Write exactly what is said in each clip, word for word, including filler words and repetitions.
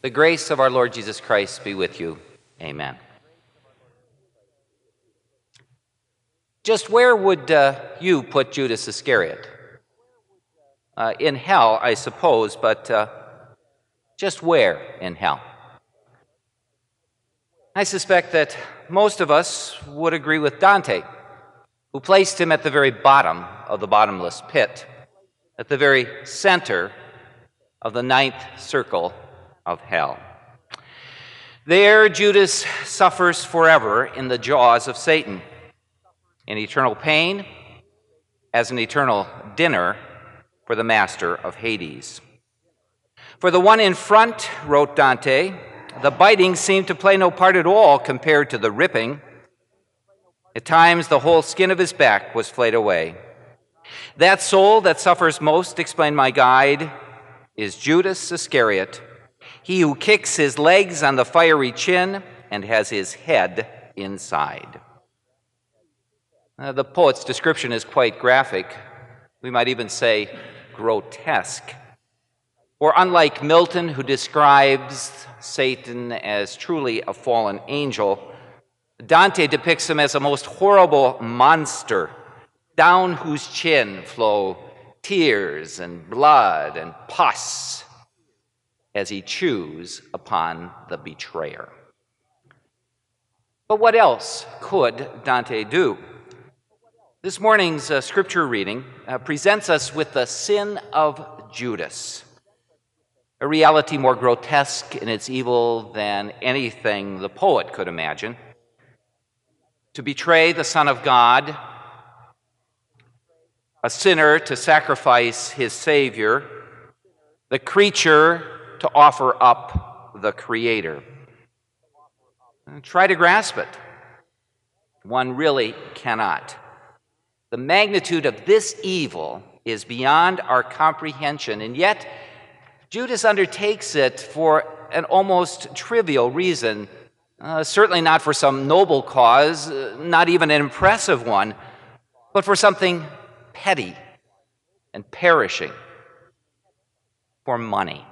The grace of our Lord Jesus Christ be with you. Amen. Just where would uh, you put Judas Iscariot? Uh, in hell, I suppose, but uh, just where in hell? I suspect that most of us would agree with Dante, who placed him at the very bottom of the bottomless pit, at the very center of the ninth circle of hell. There, Judas suffers forever in the jaws of Satan, in eternal pain, as an eternal dinner for the master of Hades. For the one in front, wrote Dante, the biting seemed to play no part at all compared to the ripping. At times, the whole skin of his back was flayed away. That soul that suffers most, explained my guide, is Judas Iscariot, he who kicks his legs on the fiery chin and has his head inside. Uh, the poet's description is quite graphic. We might even say grotesque. Or unlike Milton, who describes Satan as truly a fallen angel, Dante depicts him as a most horrible monster, down whose chin flow tears and blood and pus as he chews upon the betrayer. But what else could Dante do? This morning's uh, scripture reading uh, presents us with the sin of Judas, a reality more grotesque in its evil than anything the poet could imagine. To betray the Son of God, a sinner to sacrifice his Savior, the creature to offer up the Creator. And try to grasp it. One really cannot. The magnitude of this evil is beyond our comprehension, and yet Judas undertakes it for an almost trivial reason, uh, certainly not for some noble cause, uh, not even an impressive one, but for something petty and perishing, for money,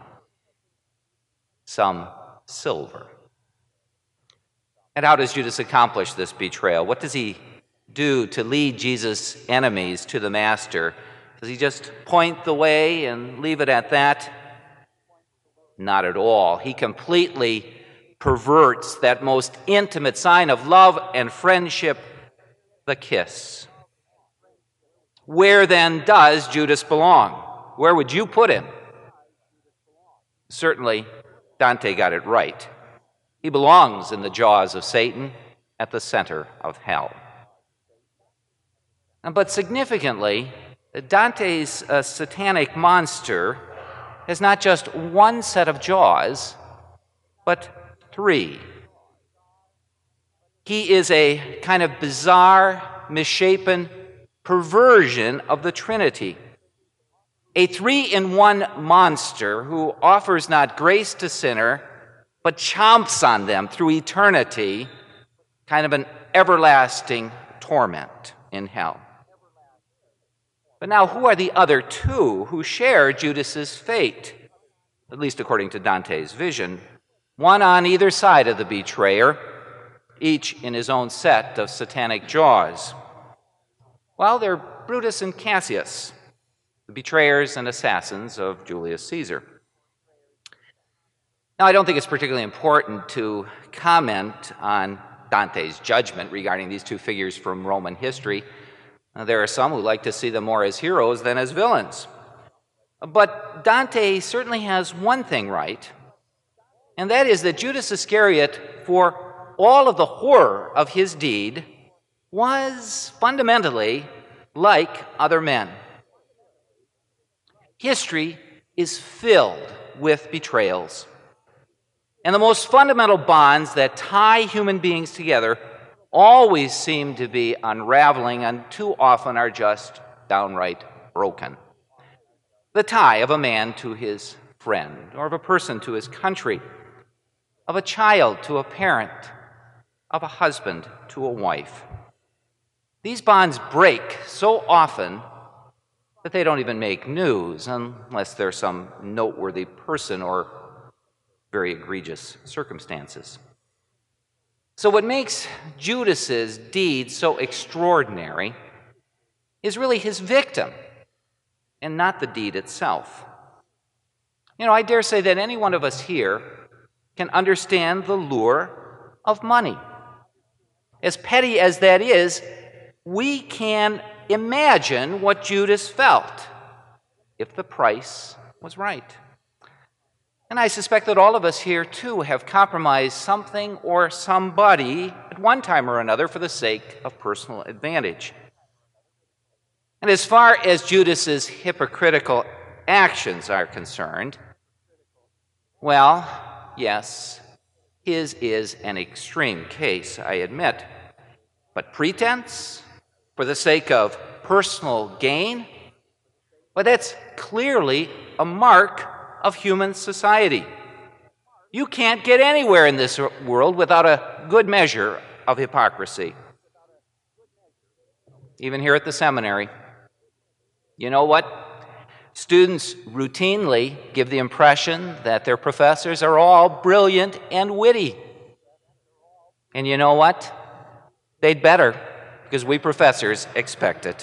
some silver. And how does Judas accomplish this betrayal? What does he do to lead Jesus' enemies to the Master? Does he just point the way and leave it at that? Not at all. He completely perverts that most intimate sign of love and friendship, the kiss. Where then does Judas belong? Where would you put him? Certainly, Dante got it right. He belongs in the jaws of Satan at the center of hell. But significantly, Dante's uh, satanic monster has not just one set of jaws, but three. He is a kind of bizarre, misshapen perversion of the Trinity. A three-in-one monster who offers not grace to sinner, but chomps on them through eternity, kind of an everlasting torment in hell. But now, who are the other two who share Judas's fate? At least according to Dante's vision. One on either side of the betrayer, each in his own set of satanic jaws. Well, they're Brutus and Cassius, the betrayers and assassins of Julius Caesar. Now, I don't think it's particularly important to comment on Dante's judgment regarding these two figures from Roman history. Uh, there are some who like to see them more as heroes than as villains. But Dante certainly has one thing right, and that is that Judas Iscariot, for all of the horror of his deed, was fundamentally like other men. History is filled with betrayals. And the most fundamental bonds that tie human beings together always seem to be unraveling and too often are just downright broken. The tie of a man to his friend, or of a person to his country, of a child to a parent, of a husband to a wife. These bonds break so often that they don't even make news unless there's some noteworthy person or very egregious circumstances. So what makes Judas's deed so extraordinary is really his victim and not the deed itself. You know, I dare say that any one of us here can understand the lure of money. As petty as that is, we can imagine what Judas felt if the price was right. And I suspect that all of us here, too, have compromised something or somebody at one time or another for the sake of personal advantage. And as far as Judas's hypocritical actions are concerned, well, yes, his is an extreme case, I admit. But pretense for the sake of personal gain, well, that's clearly a mark of human society. You can't get anywhere in this world without a good measure of hypocrisy. Even here at the seminary, you know what? Students routinely give the impression that their professors are all brilliant and witty. And you know what? They'd better, because we professors expect it.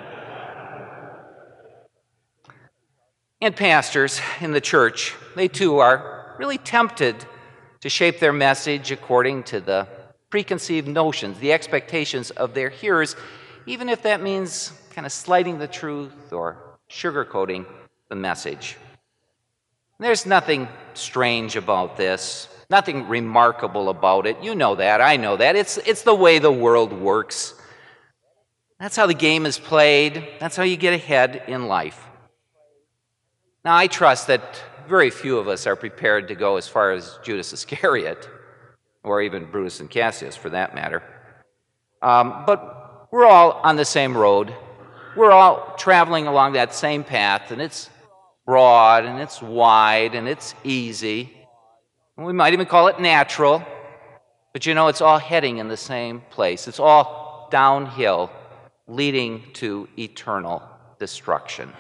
And pastors in the church, they too are really tempted to shape their message according to the preconceived notions, the expectations of their hearers, even if that means kind of slighting the truth or sugarcoating the message. There's nothing strange about this, nothing remarkable about it. You know that, I know that. It's, it's the way the world works. That's how the game is played. That's how you get ahead in life. Now, I trust that very few of us are prepared to go as far as Judas Iscariot, or even Brutus and Cassius, for that matter. Um, but we're all on the same road. We're all traveling along that same path, and it's broad, and it's wide, and it's easy. And we might even call it natural, but you know, it's all heading in the same place. It's all downhill, leading to eternal destruction.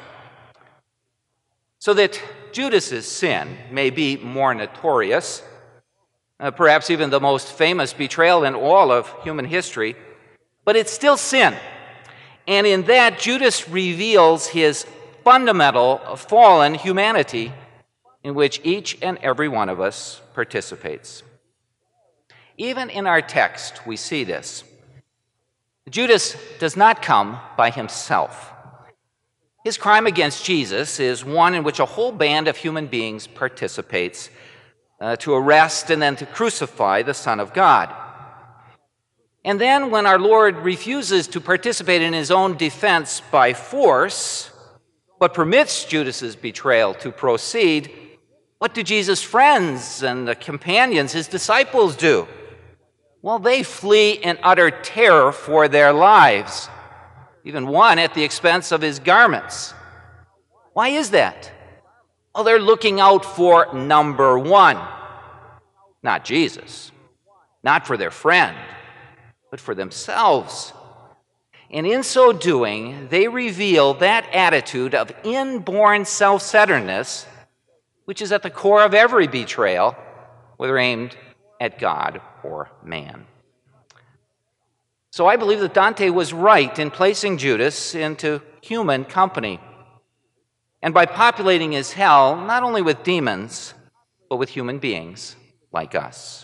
So that Judas's sin may be more notorious, uh, perhaps even the most famous betrayal in all of human history, but it's still sin. And in that, Judas reveals his fundamental fallen humanity in which each and every one of us participates. Even in our text, we see this. Judas does not come by himself. His crime against Jesus is one in which a whole band of human beings participates uh, to arrest and then to crucify the Son of God. And then when our Lord refuses to participate in his own defense by force, but permits Judas's betrayal to proceed, what do Jesus' friends and the companions, his disciples, do? Well, they flee in utter terror for their lives, even one at the expense of his garments. Why is that? Well, they're looking out for number one, not Jesus, not for their friend, but for themselves. And in so doing, they reveal that attitude of inborn self-centeredness, which is at the core of every betrayal, whether aimed at God or man. So I believe that Dante was right in placing Judas into human company, and by populating his hell not only with demons, but with human beings like us.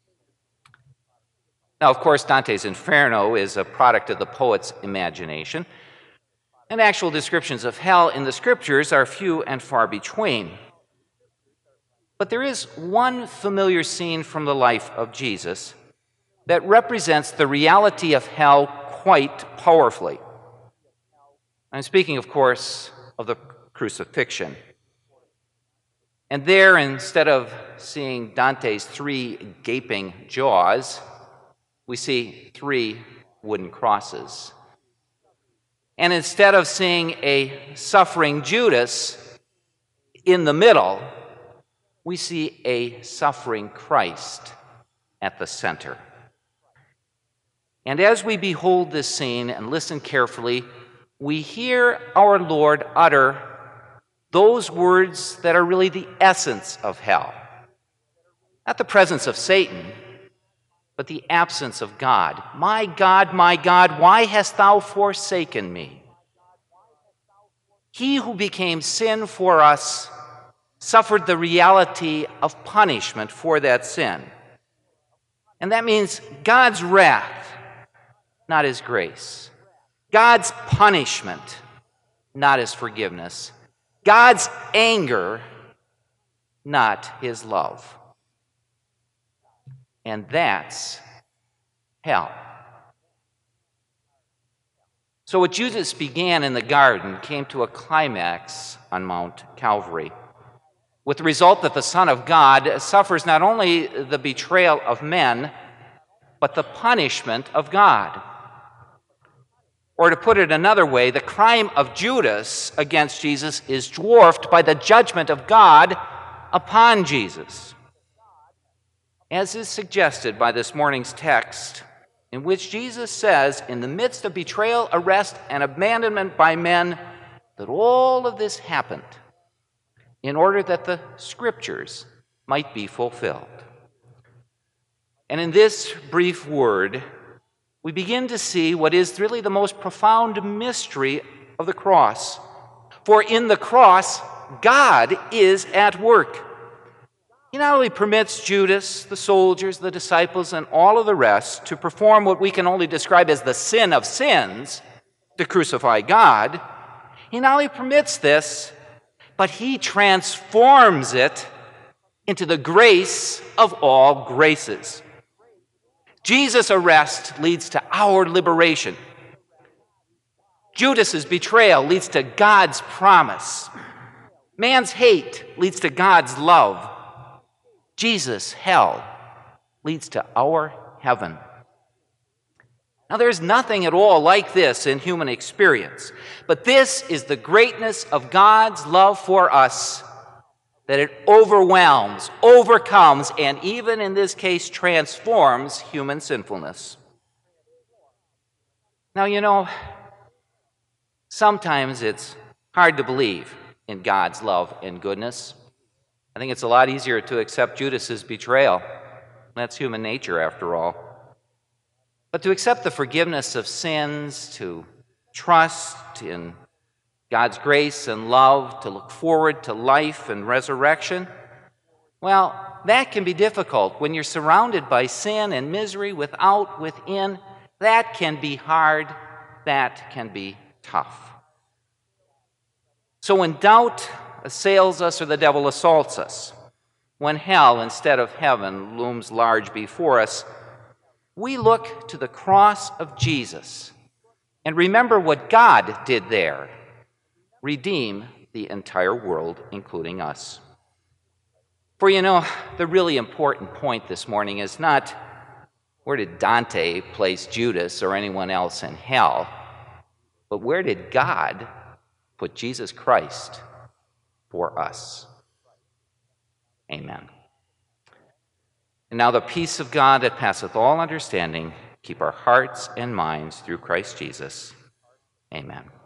Now, of course, Dante's Inferno is a product of the poet's imagination, and actual descriptions of hell in the scriptures are few and far between. But there is one familiar scene from the life of Jesus that represents the reality of hell quite powerfully. I'm speaking, of course, of the crucifixion. And there, instead of seeing Dante's three gaping jaws, we see three wooden crosses. And instead of seeing a suffering Judas in the middle, we see a suffering Christ at the center. And as we behold this scene and listen carefully, we hear our Lord utter those words that are really the essence of hell. Not the presence of Satan, but the absence of God. My God, my God, why hast thou forsaken me? He who became sin for us suffered the reality of punishment for that sin. And that means God's wrath, not his grace. God's punishment, not his forgiveness. God's anger, not his love. And that's hell. So what Judas began in the garden came to a climax on Mount Calvary, with the result that the Son of God suffers not only the betrayal of men, but the punishment of God. Or to put it another way, the crime of Judas against Jesus is dwarfed by the judgment of God upon Jesus, as is suggested by this morning's text, in which Jesus says, in the midst of betrayal, arrest, and abandonment by men, that all of this happened in order that the Scriptures might be fulfilled. And in this brief word, we begin to see what is really the most profound mystery of the cross. For in the cross, God is at work. He not only permits Judas, the soldiers, the disciples, and all of the rest to perform what we can only describe as the sin of sins, to crucify God, he not only permits this, but he transforms it into the grace of all graces. Jesus' arrest leads to our liberation. Judas's betrayal leads to God's promise. Man's hate leads to God's love. Jesus' hell leads to our heaven. Now, there's nothing at all like this in human experience, but this is the greatness of God's love for us, that it overwhelms, overcomes, and even in this case transforms human sinfulness. Now, you know, sometimes it's hard to believe in God's love and goodness. I think it's a lot easier to accept Judas's betrayal. That's human nature, after all. But to accept the forgiveness of sins, to trust in God's grace and love, to look forward to life and resurrection, well, that can be difficult when you're surrounded by sin and misery without, within. That can be hard. That can be tough. So when doubt assails us or the devil assaults us, when hell instead of heaven looms large before us, we look to the cross of Jesus and remember what God did there: redeem the entire world, including us. For you know, the really important point this morning is not where did Dante place Judas or anyone else in hell, but where did God put Jesus Christ for us? Amen. And now the peace of God that passeth all understanding, keep our hearts and minds through Christ Jesus. Amen.